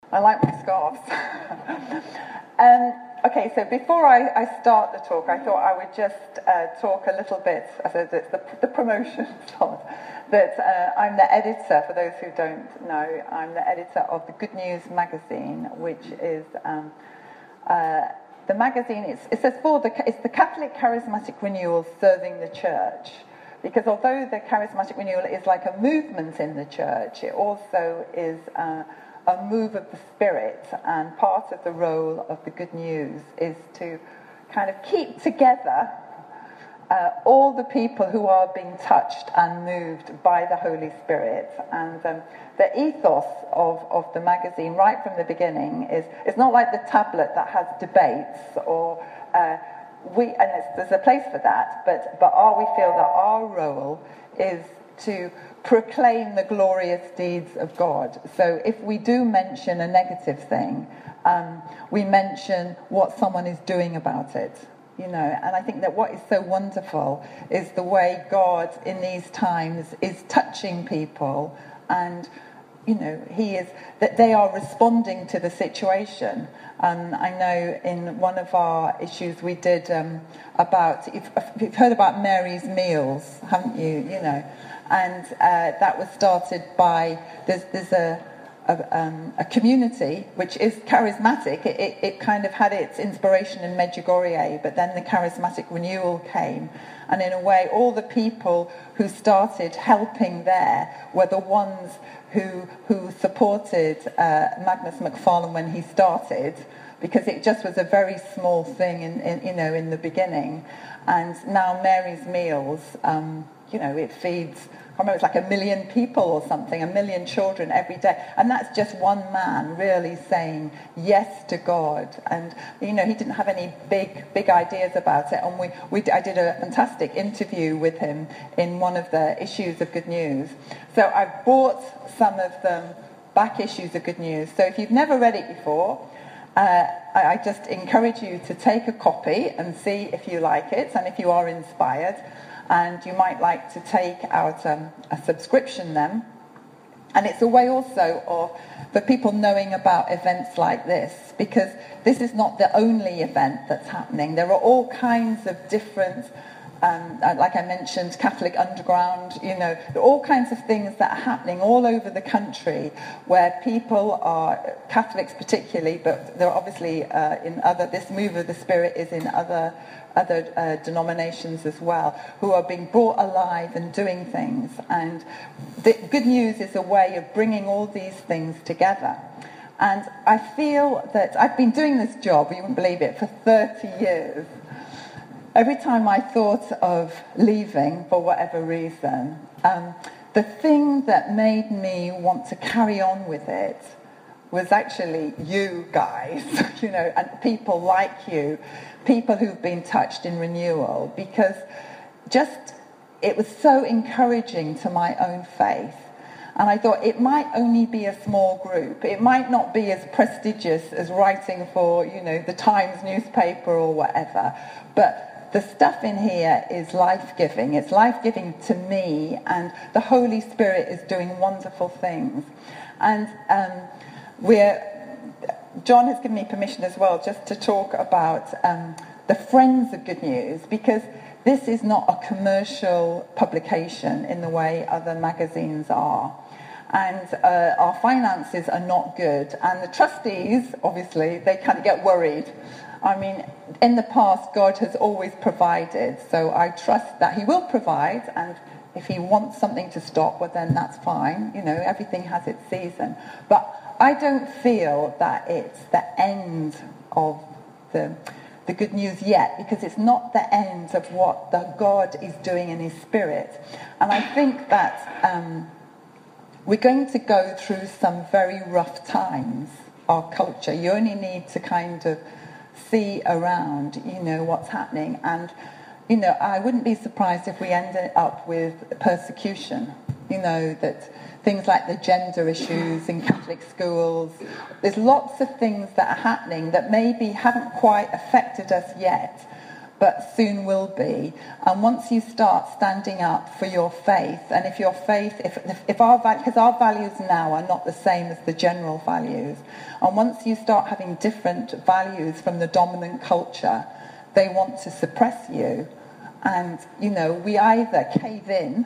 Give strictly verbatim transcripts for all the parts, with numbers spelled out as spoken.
I like my scarves. um, okay, so before I, I start the talk, I thought I would just uh, talk a little bit, as a, the, the promotion slot, that uh, I'm the editor, for those who don't know, I'm the editor of the Good News magazine, which is um, uh, the magazine, it's, it says for the, it's the Catholic Charismatic Renewal Serving the Church. Because although the Charismatic Renewal is like a movement in the church, it also is uh, a move of the Spirit, and part of the role of the Good News is to kind of keep together uh, all the people who are being touched and moved by the Holy Spirit. And um, the ethos of, of the magazine, right from the beginning, is it's not like the tablet that has debates or... Uh, We, and there's a place for that, but, but our, we feel that our role is to proclaim the glorious deeds of God. So if we do mention a negative thing, um, we mention what someone is doing about it, you know. And I think that what is so wonderful is the way God in these times is touching people, and you know, he is, that they are responding to the situation. Um, I know in one of our issues we did um, about, you've, you've heard about Mary's Meals, haven't you? You know, and uh, that was started by, there's, there's a, a, um, a community which is charismatic. It, it, it kind of had its inspiration in Medjugorje, but then the Charismatic Renewal came. And in a way, all the people who started helping there were the ones who who supported uh, Magnus MacFarlane when he started, because it just was a very small thing in, in you know in the beginning. And now Mary's Meals, um, you know, it feeds, I remember it's like a million people or something, a million children every day. And that's just one man really saying yes to God. And, you know, he didn't have any big, big ideas about it. And we, we I did a fantastic interview with him in one of the issues of Good News. So I've bought some of them back issues of Good News. So if you've never read it before, uh, I, I just encourage you to take a copy and see if you like it and if you are inspired. And you might like to take out um, a subscription then. And it's a way also of for people knowing about events like this, because this is not the only event that's happening. There are all kinds of different, um, like I mentioned, Catholic Underground, you know, there are all kinds of things that are happening all over the country where people are, Catholics particularly, but there are obviously uh, in other, this move of the Spirit is in other other uh, denominations as well, who are being brought alive and doing things. And the Good News is a way of bringing all these things together. And I feel that I've been doing this job, you wouldn't believe it, for thirty years. Every time I thought of leaving for whatever reason, um, the thing that made me want to carry on with it was actually you guys, you know, and people like you, people who've been touched in renewal, because just it was so encouraging to my own faith. And I thought it might only be a small group. It might not be as prestigious as writing for, you know, the Times newspaper or whatever. But the stuff in here is life-giving. It's life-giving to me, and the Holy Spirit is doing wonderful things. And um, we're... John has given me permission as well just to talk about um, the Friends of Good News, because this is not a commercial publication in the way other magazines are. And uh, our finances are not good. And the trustees, obviously, they kind of get worried. I mean, in the past, God has always provided. So I trust that he will provide. And if he wants something to stop, well, then that's fine. You know, everything has its season. But I don't feel that it's the end of the, the Good News yet, because it's not the end of what the God is doing in his Spirit. And I think that um, we're going to go through some very rough times, our culture. You only need to kind of see around, you know, what's happening. And, you know, I wouldn't be surprised if we ended up with persecution, you know, that... Things like the gender issues in Catholic schools. There's lots of things that are happening that maybe haven't quite affected us yet, but soon will be. And once you start standing up for your faith, and if your faith, if, if our, because our values now are not the same as the general values, and once you start having different values from the dominant culture, they want to suppress you. And, you know, we either cave in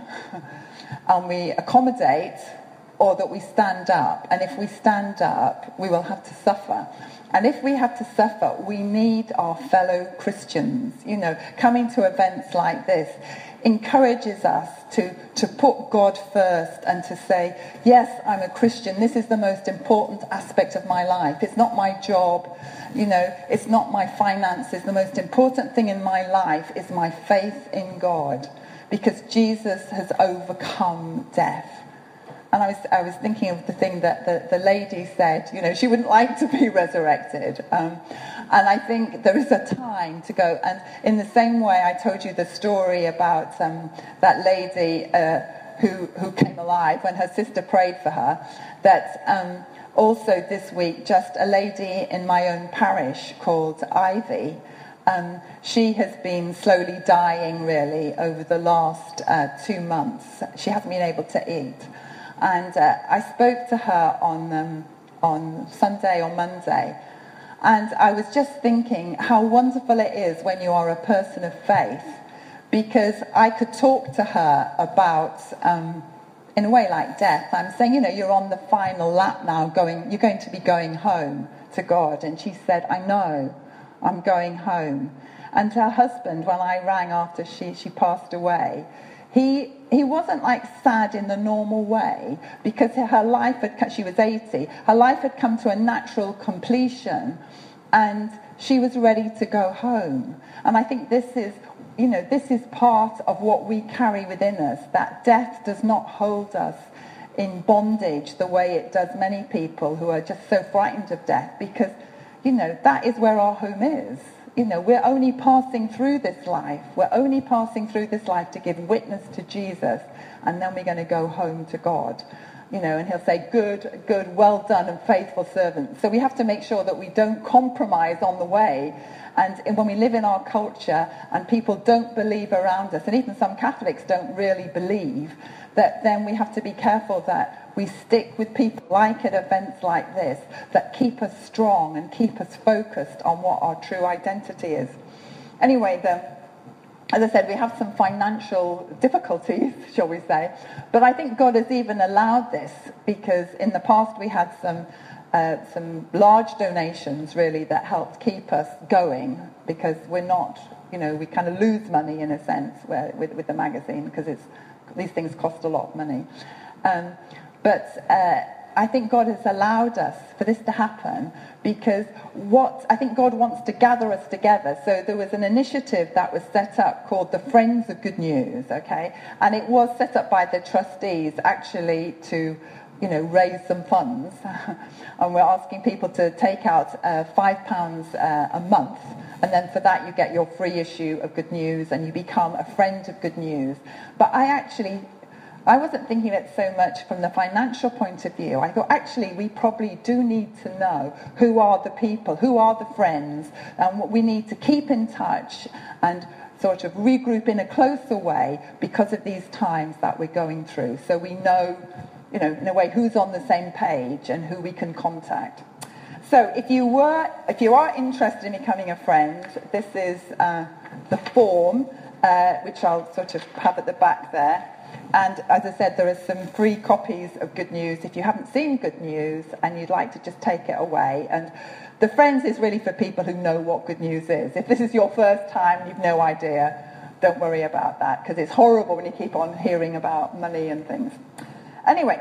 and we accommodate, or that we stand up. And if we stand up, we will have to suffer. And if we have to suffer, we need our fellow Christians. You know, coming to events like this encourages us to, to put God first and to say, yes, I'm a Christian. This is the most important aspect of my life. It's not my job. You know, it's not my finances. The most important thing in my life is my faith in God, because Jesus has overcome death. And I was I was thinking of the thing that the, the lady said, you know, she wouldn't like to be resurrected. Um, and I think there is a time to go. And in the same way I told you the story about um, that lady uh, who, who came alive when her sister prayed for her, that um, also this week just a lady in my own parish called Ivy, Um, she has been slowly dying, really, over the last uh, two months. She hasn't been able to eat. And uh, I spoke to her on um, on Sunday or Monday, and I was just thinking how wonderful it is when you are a person of faith, because I could talk to her about, um, in a way, like death. I'm saying, you know, you're on the final lap now, going, you're going to be going home to God. And she said, I know, I'm going home. And her husband, when I rang after she, she passed away, he he wasn't like sad in the normal way, because her life had, she was eighty, her life had come to a natural completion, and she was ready to go home. And I think this is, you know, this is part of what we carry within us, that death does not hold us in bondage the way it does many people who are just so frightened of death, because, you know, that is where our home is. You know, we're only passing through this life. We're only passing through this life to give witness to Jesus, and then we're going to go home to God. You know, and he'll say, good, good, well done and faithful servant. So we have to make sure that we don't compromise on the way. And when we live in our culture and people don't believe around us, and even some Catholics don't really believe, that then we have to be careful that we stick with people like at events like this that keep us strong and keep us focused on what our true identity is. Anyway, the, as I said, we have some financial difficulties, shall we say, but I think God has even allowed this, because in the past we had some uh, some large donations, really, that helped keep us going, because we're not, you know, we kind of lose money in a sense where, with, with the magazine, because it's these things cost a lot of money. Um, but uh, I think God has allowed us for this to happen, because what I think God wants to gather us together. So there was an initiative that was set up called the Friends of Good News, okay? And it was set up by the trustees actually to, you know, raise some funds. And we're asking people to take out uh, five pounds uh, a month. And then for that you get your free issue of Good News and you become a friend of Good News. But I actually, I wasn't thinking it so much from the financial point of view. I thought actually we probably do need to know who are the people, who are the friends, and what we need to keep in touch and sort of regroup in a closer way because of these times that we're going through. So we know, you know, in a way, who's on the same page and who we can contact. So if you were, if you are interested in becoming a friend, this is uh, the form, uh, which I'll sort of have at the back there. And as I said, there are some free copies of Good News if you haven't seen Good News and you'd like to just take it away. And the Friends is really for people who know what Good News is. If this is your first time and you've no idea, don't worry about that, because it's horrible when you keep on hearing about money and things. Anyway,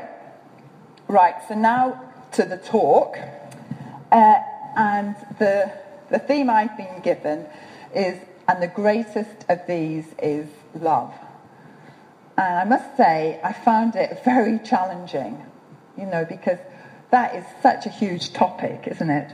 right, so now to the talk. Uh, and the the theme I've been given is, and the greatest of these is love. And I must say, I found it very challenging, you know, because that is such a huge topic, isn't it?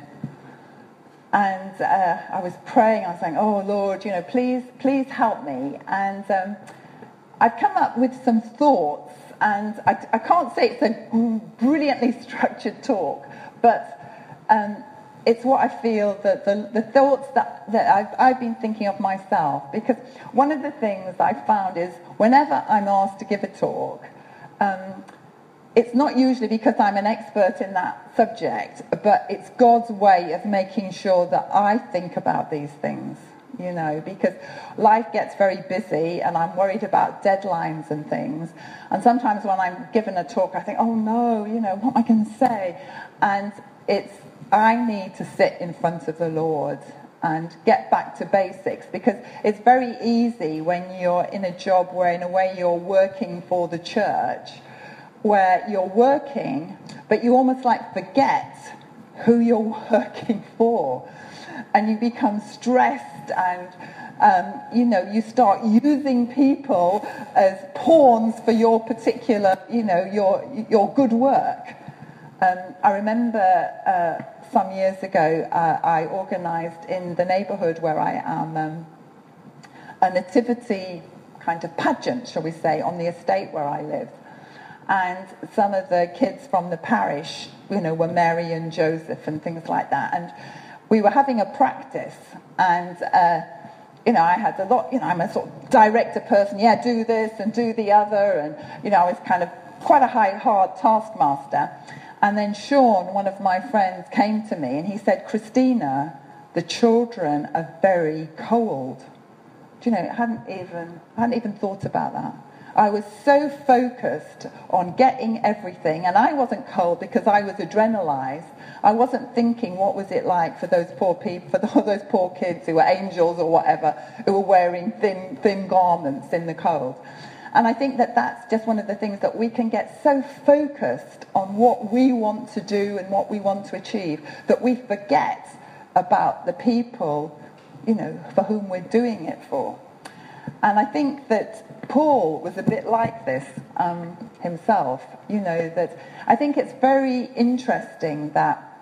And uh, I was praying, I was saying, oh, Lord, you know, please, please help me. And um, I've come up with some thoughts, and I, I can't say it's a brilliantly structured talk, but um, it's what I feel that the, the thoughts that, that I've, I've been thinking of myself, because one of the things I've found is whenever I'm asked to give a talk, um, it's not usually because I'm an expert in that subject, but it's God's way of making sure that I think about these things, you know, because life gets very busy and I'm worried about deadlines and things. And sometimes when I'm given a talk, I think, oh no, you know, what am I going to say? And it's, I need to sit in front of the Lord and get back to basics, because it's very easy when you're in a job where in a way you're working for the church, where you're working, but you almost like forget who you're working for. And you become stressed and, um, you know, you start using people as pawns for your particular, you know, your your good work. Um, I remember uh, some years ago, uh, I organised in the neighbourhood where I am um, a nativity kind of pageant, shall we say, on the estate where I live. And some of the kids from the parish, you know, were Mary and Joseph and things like that. And we were having a practice, and, uh, you know, I had a lot, you know, I'm a sort of director person, yeah, do this and do the other, and, you know, I was kind of quite a high, hard taskmaster. And then Sean, one of my friends, came to me and he said, Christina, the children are very cold. Do you know, I hadn't even, I hadn't even thought about that. I was so focused on getting everything, and I wasn't cold because I was adrenalized. I wasn't thinking what was it like for those poor people, for those poor kids who were angels or whatever, who were wearing thin, thin garments in the cold. And I think that that's just one of the things that we can get so focused on what we want to do and what we want to achieve that we forget about the people, you know, for whom we're doing it for. And I think that Paul was a bit like this um, himself, you know, that I think it's very interesting that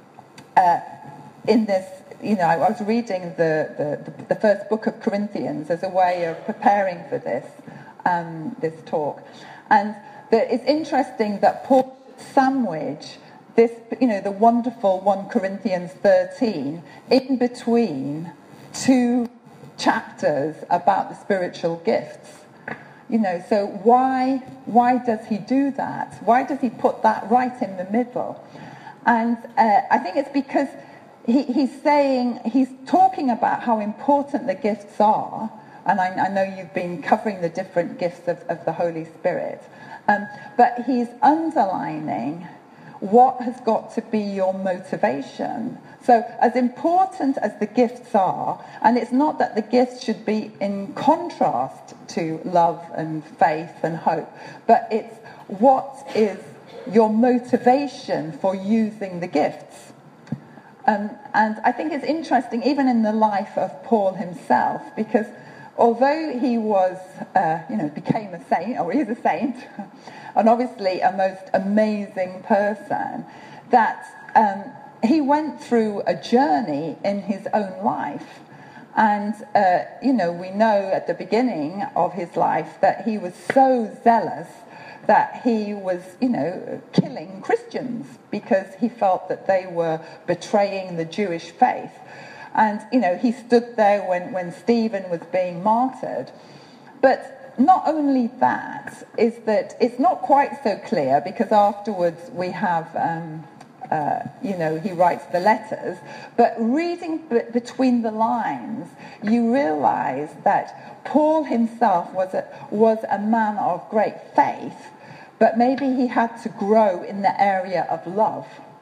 uh, in this, you know, I was reading the, the, the first book of Corinthians as a way of preparing for this, um, this talk. And that it's interesting that Paul sandwich this, you know, the wonderful First Corinthians thirteen in between two chapters about the spiritual gifts. You know, so why why does he do that? Why does he put that right in the middle? And uh, I think it's because he, he's saying, he's talking about how important the gifts are, and I, I know you've been covering the different gifts of, of the Holy Spirit, um, but he's underlining what has got to be your motivation. So as important as the gifts are, and it's not that the gifts should be in contrast to love and faith and hope, but it's what is your motivation for using the gifts. Um, and I think it's interesting, even in the life of Paul himself, because although he was, uh, you know, became a saint, or is a saint, and obviously a most amazing person, that um, he went through a journey in his own life. And, uh, you know, we know at the beginning of his life that he was so zealous that he was, you know, killing Christians because he felt that they were betraying the Jewish faith. And, you know, he stood there when, when Stephen was being martyred. But not only that, is that it's not quite so clear, because afterwards we have, um, uh, you know, he writes the letters, but reading b- between the lines, you realize that Paul himself was a, was a man of great faith, but maybe he had to grow in the area of love.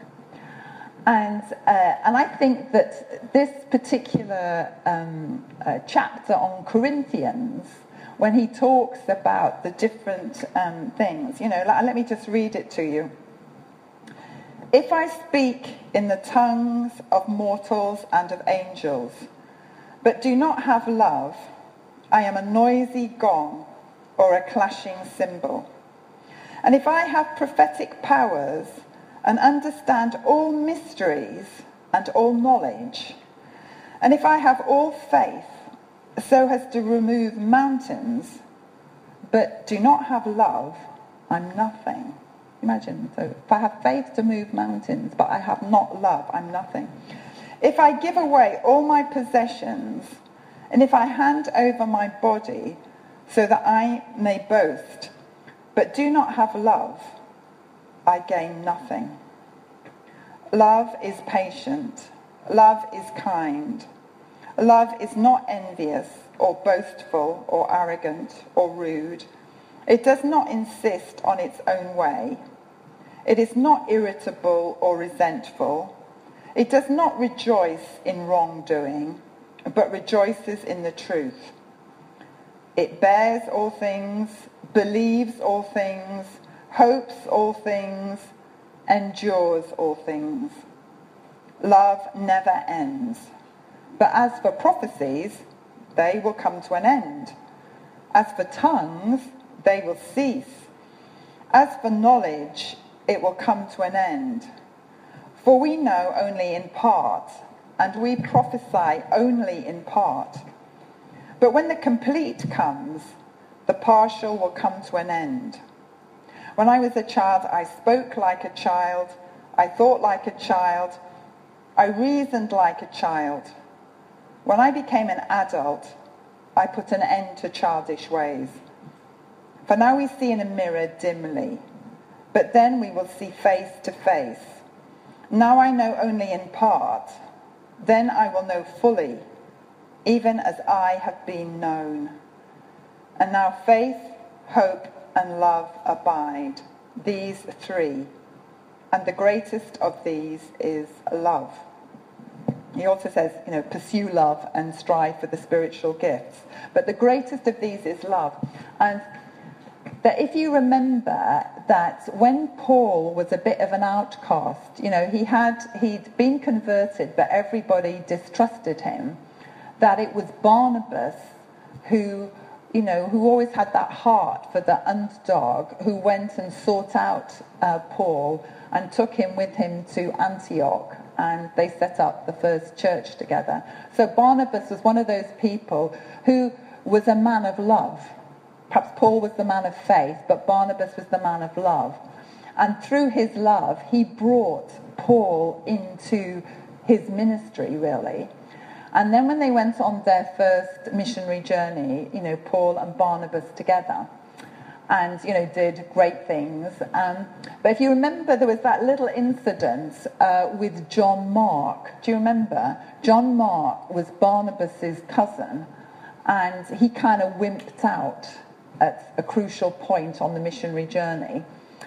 And uh, and I think that this particular um, uh, chapter on Corinthians, when he talks about the different um, things, you know, let, let me just read it to you. If I speak in the tongues of mortals and of angels, but do not have love, I am a noisy gong or a clashing cymbal. And if I have prophetic powers and understand all mysteries and all knowledge, and if I have all faith so as to remove mountains, but do not have love, I'm nothing. Imagine, so if I have faith to move mountains, but I have not love, I'm nothing. If I give away all my possessions, and if I hand over my body so that I may boast, but do not have love, I gain nothing. Love is patient. Love is kind. Love is not envious or boastful or arrogant or rude. It does not insist on its own way. It is not irritable or resentful. It does not rejoice in wrongdoing, but rejoices in the truth. It bears all things, believes all things, hopes all things, endures all things. Love never ends. But as for prophecies, they will come to an end. As for tongues, they will cease. As for knowledge, it will come to an end. For we know only in part, and we prophesy only in part. But when the complete comes, the partial will come to an end. When I was a child, I spoke like a child, I thought like a child, I reasoned like a child. When I became an adult, I put an end to childish ways. For now we see in a mirror dimly, but then we will see face to face. Now I know only in part, then I will know fully, even as I have been known. And now faith, hope, and love abide, these three, and the greatest of these is love. He also says, you know, pursue love and strive for the spiritual gifts. But the greatest of these is love. And that if you remember that when Paul was a bit of an outcast, you know, he had, he'd been converted, but everybody distrusted him, that it was Barnabas who, you know, who always had that heart for the underdog, who went and sought out uh, Paul and took him with him to Antioch, and they set up the first church together. So Barnabas was one of those people who was a man of love. Perhaps Paul was the man of faith, but Barnabas was the man of love. And through his love, he brought Paul into his ministry, really. And then when they went on their first missionary journey, you know, Paul and Barnabas together, and, you know, did great things. Um, but if you remember, there was that little incident uh, with John Mark. Do you remember? John Mark was Barnabas's cousin, and he kind of wimped out at a crucial point on the missionary journey.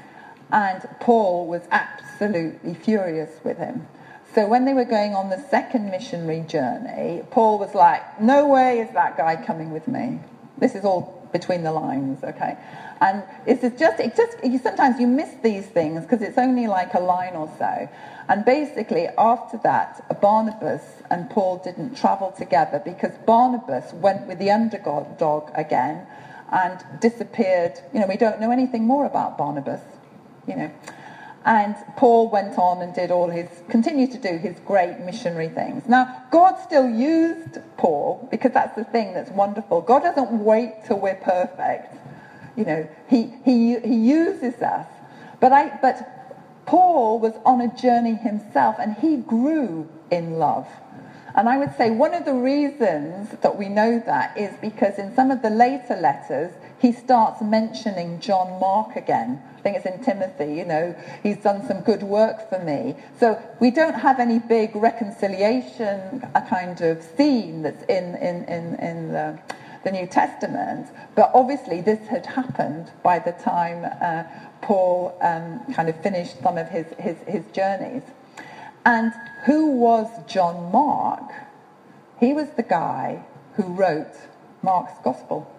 And Paul was absolutely furious with him. So when they were going on the second missionary journey, Paul was like, no way is that guy coming with me. This is all between the lines, okay? And it's just, it just, you, sometimes you miss these things because it's only like a line or so. And basically, after that, Barnabas and Paul didn't travel together because Barnabas went with the underdog again and disappeared. You know, we don't know anything more about Barnabas, you know. And Paul went on and did all his, continued to do his great missionary things. Now, God still used Paul, because that's the thing that's wonderful. God doesn't wait till we're perfect. You know, he he he uses us. But I but Paul was on a journey himself, and he grew in love. And I would say one of the reasons that we know that is because in some of the later letters, he starts mentioning John Mark again. I think it's in Timothy, you know, he's done some good work for me. So we don't have any big reconciliation, a kind of scene that's in, in, in, in the, the New Testament. But obviously this had happened by the time uh, Paul um, kind of finished some of his, his, his journeys. And who was John Mark? He was the guy who wrote Mark's Gospel.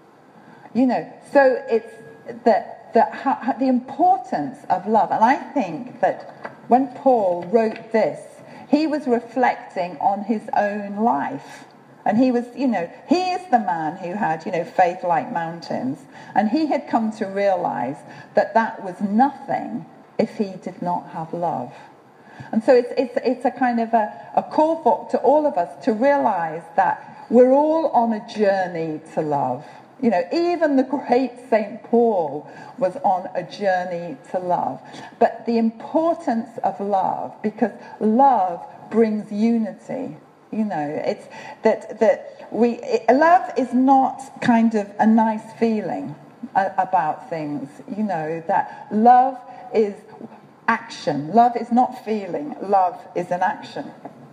You know, so it's the, the, how, the importance of love. And I think that when Paul wrote this, he was reflecting on his own life. And he was, you know, he is the man who had, you know, faith like mountains. And he had come to realize that that was nothing if he did not have love. And so it's it's it's a kind of a, a call for to all of us to realize that we're all on a journey to love. You know, even the great Saint Paul was on a journey to love. But the importance of love, because love brings unity. You know, it's that that we it, love is not kind of a nice feeling a, about things. You know, that love is action. Love is not feeling. Love is an action.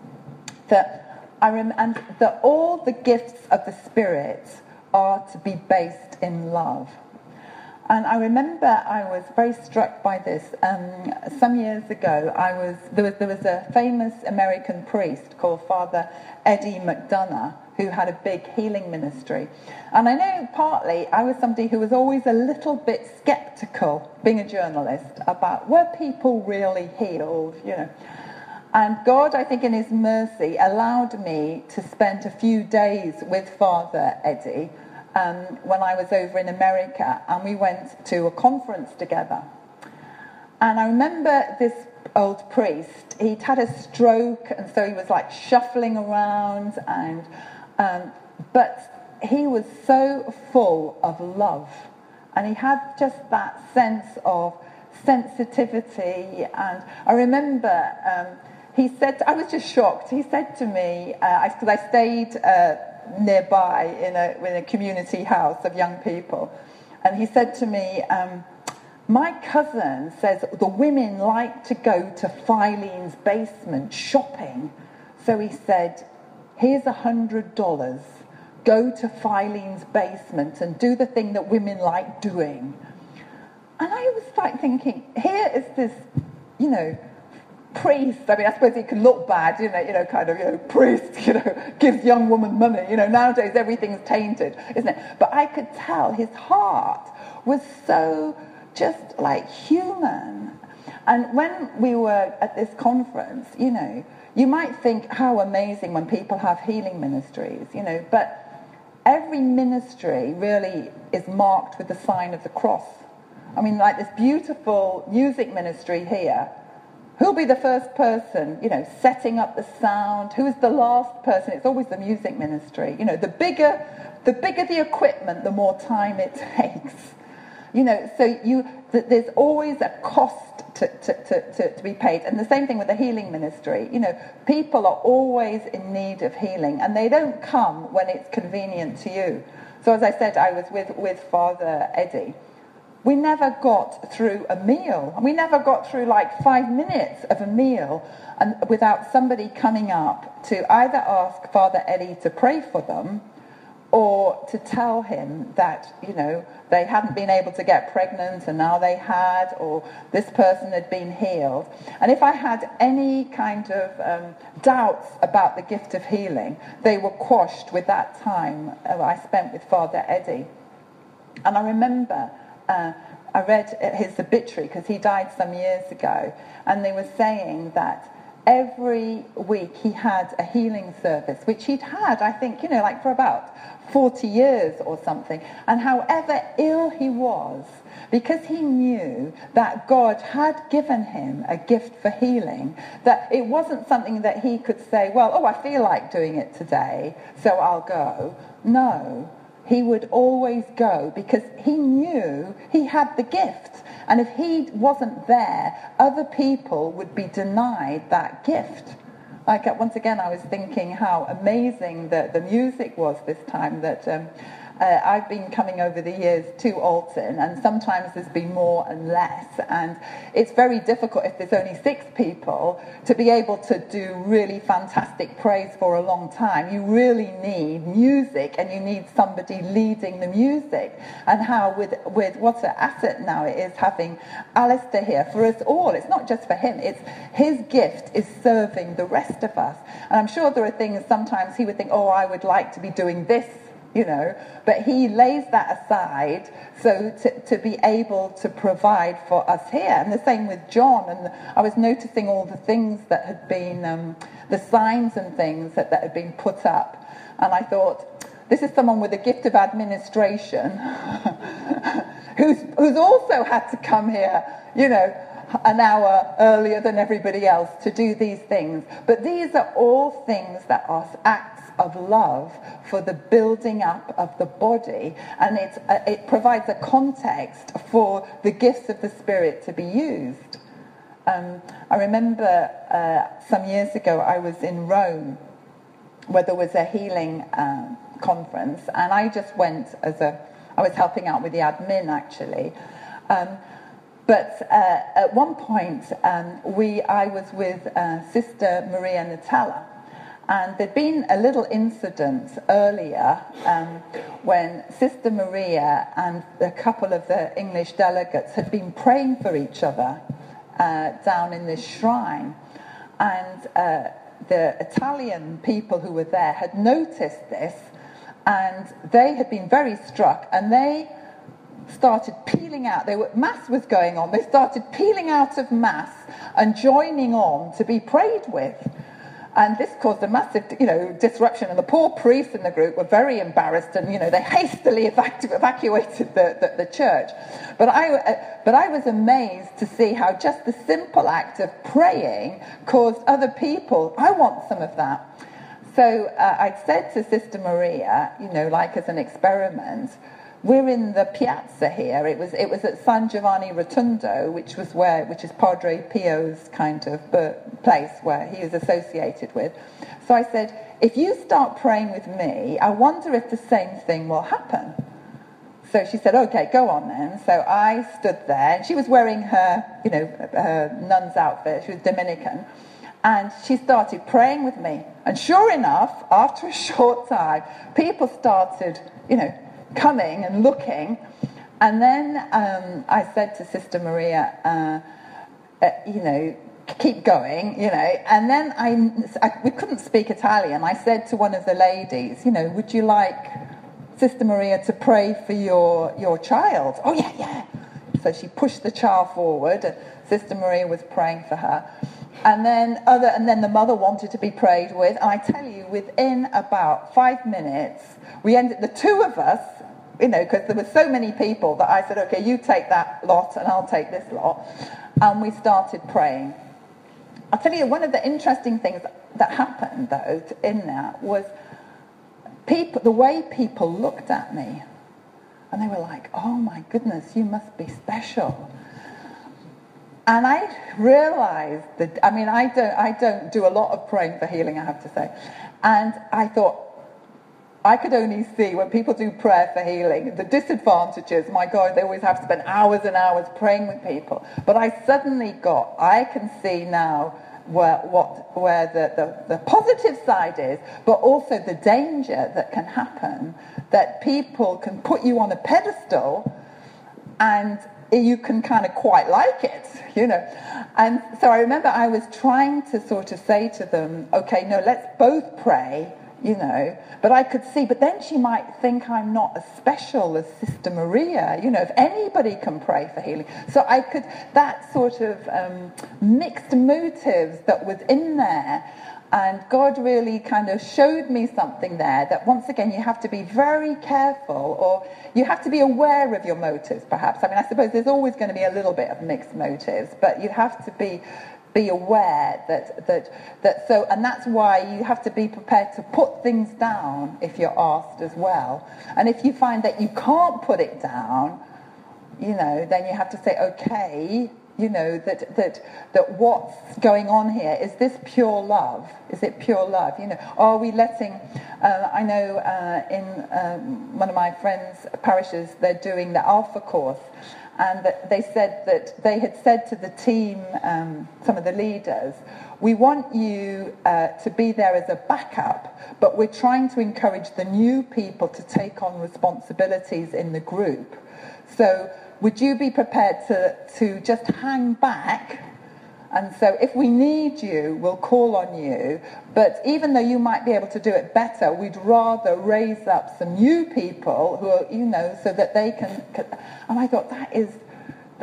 That I rem- and that all the gifts of the Spirit are to be based in love. And I remember I was very struck by this. Um, some years ago, I was there was there was a famous American priest called Father Eddie McDonough who had a big healing ministry. And I know partly I was somebody who was always a little bit skeptical, being a journalist, about were people really healed, you know. And God, I think in his mercy, allowed me to spend a few days with Father Eddie Um, when I was over in America, and we went to a conference together. And I remember this old priest, he'd had a stroke, and so he was like shuffling around, and um, but he was so full of love, and he had just that sense of sensitivity. And I remember um, he said, I was just shocked, he said to me, because uh, I, I stayed uh, nearby in a, in a community house of young people, and he said to me, um, my cousin says the women like to go to Filene's basement shopping, so he said, here's a hundred dollars, go to Filene's basement and do the thing that women like doing. And I was like thinking, here is this, you know, priest. I mean, I suppose he could look bad, you know, you know, kind of, you know, priest, you know, gives young woman money. You know, nowadays everything's tainted, isn't it? But I could tell his heart was so just like human. And when we were at this conference, you know, you might think how amazing when people have healing ministries, you know, but every ministry really is marked with the sign of the cross. I mean, like this beautiful music ministry here. Who'll be the first person, you know, setting up the sound? Who is the last person? It's always the music ministry. You know, the bigger, the bigger the equipment, the more time it takes. You know, so you th- there's always a cost to, to, to, to, to be paid. And the same thing with the healing ministry. You know, people are always in need of healing, and they don't come when it's convenient to you. So as I said, I was with, with Father Eddie. We never got through a meal. We never got through like five minutes of a meal and without somebody coming up to either ask Father Eddie to pray for them or to tell him that, you know, they hadn't been able to get pregnant and now they had, or this person had been healed. And if I had any kind of um, doubts about the gift of healing, they were quashed with that time I spent with Father Eddie. And I remember Uh, I read his obituary because he died some years ago, and they were saying that every week he had a healing service, which he'd had, I think, you know, like for about forty years or something. And however ill he was, because he knew that God had given him a gift for healing, that it wasn't something that he could say, well, oh, I feel like doing it today, so I'll go. No. He would always go because he knew he had the gift. And if he wasn't there, other people would be denied that gift. Like, once again, I was thinking how amazing the, the music was this time, that um, uh, I've been coming over the years to Alton, and sometimes there's been more and less. And it's very difficult if there's only six people to be able to do really fantastic praise for a long time. You really need music, and you need somebody leading the music. And how with, with what an asset now it is having Alistair here for us all. It's not just for him. It's his gift is serving the rest of us. And I'm sure there are things sometimes he would think, oh, I would like to be doing this, you know, but he lays that aside so to, to be able to provide for us here. And the same with John. And I was noticing all the things that had been, um, the signs and things that, that had been put up. And I thought, this is someone with a gift of administration who's, who's also had to come here, you know. an hour earlier than everybody else to do these things. But these are all things that are acts of love for the building up of the body, and it, uh, it provides a context for the gifts of the Spirit to be used. Um, I remember uh, some years ago I was in Rome where there was a healing um, conference, and I just went as a, I was helping out with the admin actually. Um, but uh, at one point um, we, I was with uh, Sister Maria Natella, and there'd been a little incident earlier um, when Sister Maria and a couple of the English delegates had been praying for each other uh, down in this shrine. And uh, the Italian people who were there had noticed this, and they had been very struck, and they started peeling out. They were, Mass was going on. They started peeling out of Mass and joining on to be prayed with. And this caused a massive, you know, disruption. And the poor priests in the group were very embarrassed, and you know, they hastily evacu- evacuated the, the, the church. But I, uh, but I was amazed to see how just the simple act of praying caused other people. I want some of that. So uh, I'd said to Sister Maria, you know, like as an experiment, we're in the piazza here. It was it was at San Giovanni Rotondo, which was where which is Padre Pio's kind of place where he is associated with. So I said, if you start praying with me, I wonder if the same thing will happen. So she said, okay, go on then. So I stood there, and she was wearing her, you know, her nun's outfit. She was Dominican. And she started praying with me. And sure enough, after a short time, people started, you know, coming and looking. And then um, I said to Sister Maria, uh, uh, you know, keep going, you know. And then I, I, we couldn't speak Italian. I said to one of the ladies, you know, would you like Sister Maria to pray for your, your child? Oh, yeah, yeah. So she pushed the child forward. And Sister Maria was praying for her. And then other, and then the mother wanted to be prayed with. And I tell you, within about five minutes, we ended, the two of us, you know, because there were so many people that I said, okay, you take that lot and I'll take this lot. And we started praying. I'll tell you, one of the interesting things that happened, though, in that was people, the way people looked at me. And they were like, oh, my goodness, you must be special. And I realized that, I mean, I don't, I don't do a lot of praying for healing, I have to say. And I thought, I could only see when people do prayer for healing, the disadvantages. My God, they always have to spend hours and hours praying with people. But I suddenly got, I can see now where what where the, the, the positive side is, but also the danger that can happen, that people can put you on a pedestal and you can kind of quite like it, you know. And so I remember I was trying to sort of say to them, okay, no, let's both pray, you know, but I could see, but then she might think I'm not as special as Sister Maria, you know, if anybody can pray for healing. So I could, that sort of um, mixed motives that was in there, and God really kind of showed me something there that, once again, you have to be very careful, or you have to be aware of your motives, perhaps. I mean, I suppose there's always going to be a little bit of mixed motives, but you have to be be aware that that that so, and that's why you have to be prepared to put things down if you're asked as well. And if you find that you can't put it down, you know, then you have to say, okay, you know, that that that what's going on here, is this pure love? Is it pure love? You know, are we letting? Uh, I know uh, in um, one of my friends' parishes, they're doing the Alpha course. And that they said that they had said to the team, um, some of the leaders, we want you uh, to be there as a backup, but we're trying to encourage the new people to take on responsibilities in the group. So would you be prepared to, to just hang back? And so if we need you, we'll call on you. But even though you might be able to do it better, we'd rather raise up some new people who are, you know, so that they can... And I thought, that is... that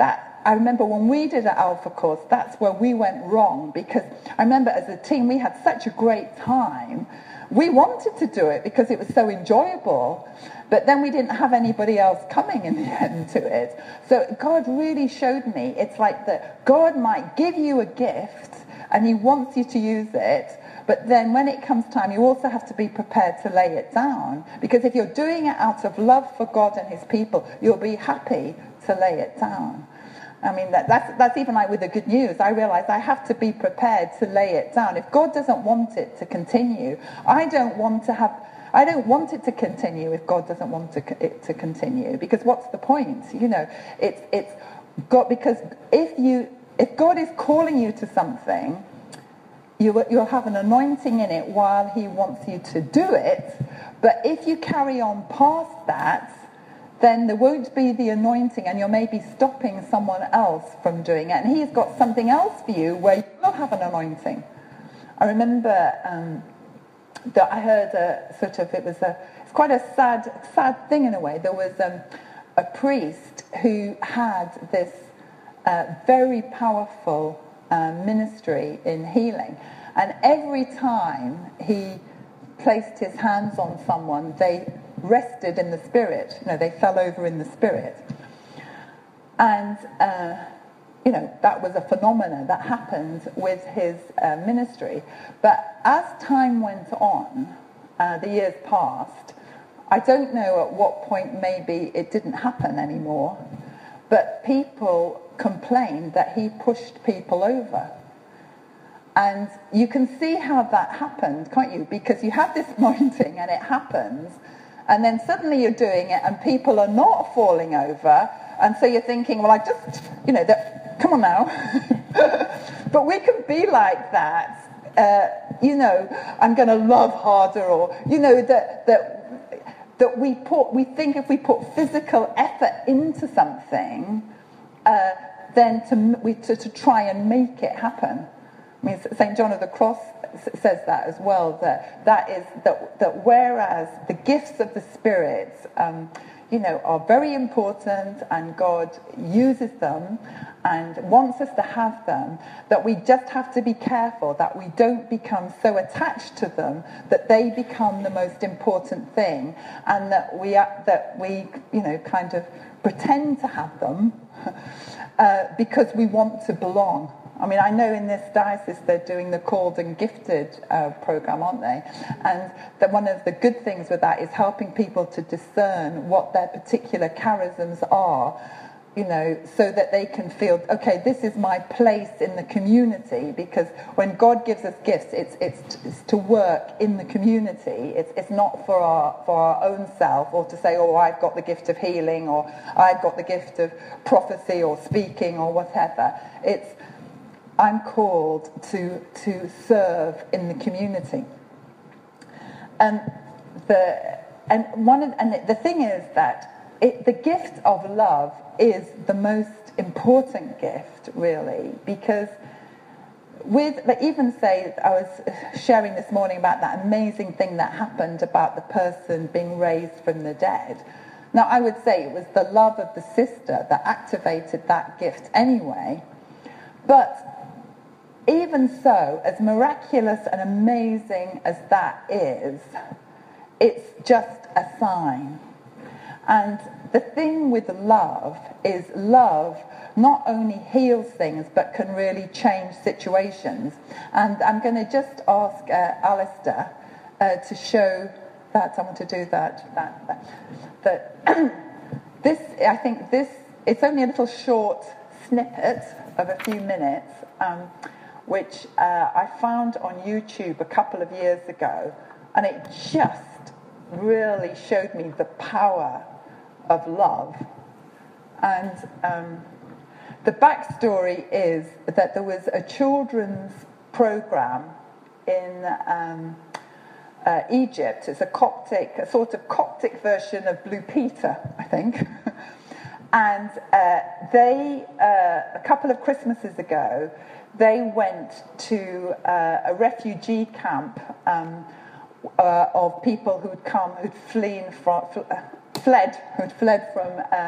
I remember when we did an Alpha course, that's where we went wrong, because I remember as a team we had such a great time. We wanted to do it because it was so enjoyable, but then we didn't have anybody else coming in the end to it. So God really showed me, it's like that God might give you a gift and he wants you to use it, but then when it comes time, you also have to be prepared to lay it down. Because if you're doing it out of love for God and his people, you'll be happy to lay it down. I mean, that, that's, that's even like with the good news. I realize I have to be prepared to lay it down. If God doesn't want it to continue, I don't want to have... I don't want it to continue if God doesn't want to, it to continue. Because what's the point? You know, it's it's God, because if you if God is calling you to something, you will, you'll have an anointing in it while he wants you to do it. But if you carry on past that, then there won't be the anointing, and you're maybe stopping someone else from doing it. And he's got something else for you where you will have an anointing. I remember um, that I heard a sort of, it was a, it's quite a sad, sad thing in a way. There was um, a priest who had this uh, very powerful uh, ministry in healing. And every time he placed his hands on someone, they rested in the spirit. You know, they fell over in the spirit. And, uh, you know, that was a phenomenon that happened with his uh, ministry. But as time went on, uh, the years passed, I don't know at what point maybe it didn't happen anymore, but people complained that he pushed people over. And you can see how that happened, can't you? Because you have this anointing and it happens, and then suddenly you're doing it and people are not falling over, and so you're thinking, well, I just, you know, that, come on now. But we can be like that, uh, you know, I'm going to love harder, or, you know, that that that we put, we think if we put physical effort into something, uh, then to, we, to, to try and make it happen. I mean, Saint John of the Cross says that as well, that that is that that whereas the gifts of the Spirit, um, you know, are very important, and God uses them and wants us to have them, that we just have to be careful that we don't become so attached to them that they become the most important thing, and that we that we you know kind of pretend to have them uh, because we want to belong. I mean, I know in this diocese they're doing the Called and Gifted uh, program, aren't they? And that one of the good things with that is helping people to discern what their particular charisms are, you know, so that they can feel, okay, this is my place in the community. Because when God gives us gifts, it's it's, it's to work in the community. It's it's not for our for our own self, or to say, oh, I've got the gift of healing, or I've got the gift of prophecy or speaking or whatever. It's I'm called to to serve in the community. And the and one of, and the thing is that it, the gift of love is the most important gift, really, because with they even say, I was sharing this morning about that amazing thing that happened about the person being raised from the dead. Now, I would say it was the love of the sister that activated that gift anyway, but even so, as miraculous and amazing as that is, it's just a sign. And the thing with love is love not only heals things, but can really change situations. And I'm going to just ask uh, Alistair uh, to show that. I want to do that. That, that, that this, I think this, it's only a little short snippet of a few minutes, um, which uh, I found on YouTube a couple of years ago, and it just really showed me the power of love. And um, the backstory is that there was a children's program in um, uh, Egypt. It's a Coptic, a sort of Coptic version of Blue Peter, I think. And uh, they, uh, a couple of Christmases ago, they went to uh, a refugee camp um, uh, of people who'd come, who'd fleeing from, fled, who'd fled from uh,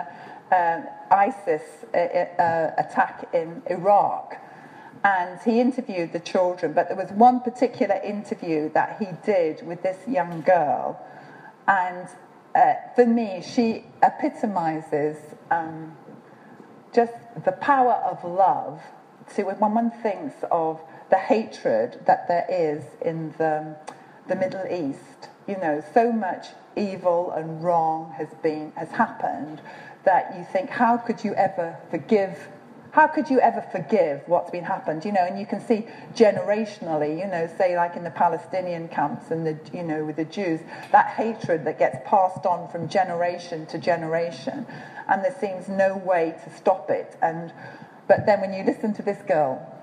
um, ISIS uh, uh, attack in Iraq. And he interviewed the children, but there was one particular interview that he did with this young girl. And uh, for me, she epitomizes um, just the power of love. See, when one thinks of the hatred that there is in the, the Middle East, you know, so much evil and wrong has been has happened that you think, how could you ever forgive? How could you ever forgive what's been happened? You know, and you can see generationally, you know, say like in the Palestinian camps and the, you know, with the Jews, that hatred that gets passed on from generation to generation, and there seems no way to stop it. And but then when you listen to this girl,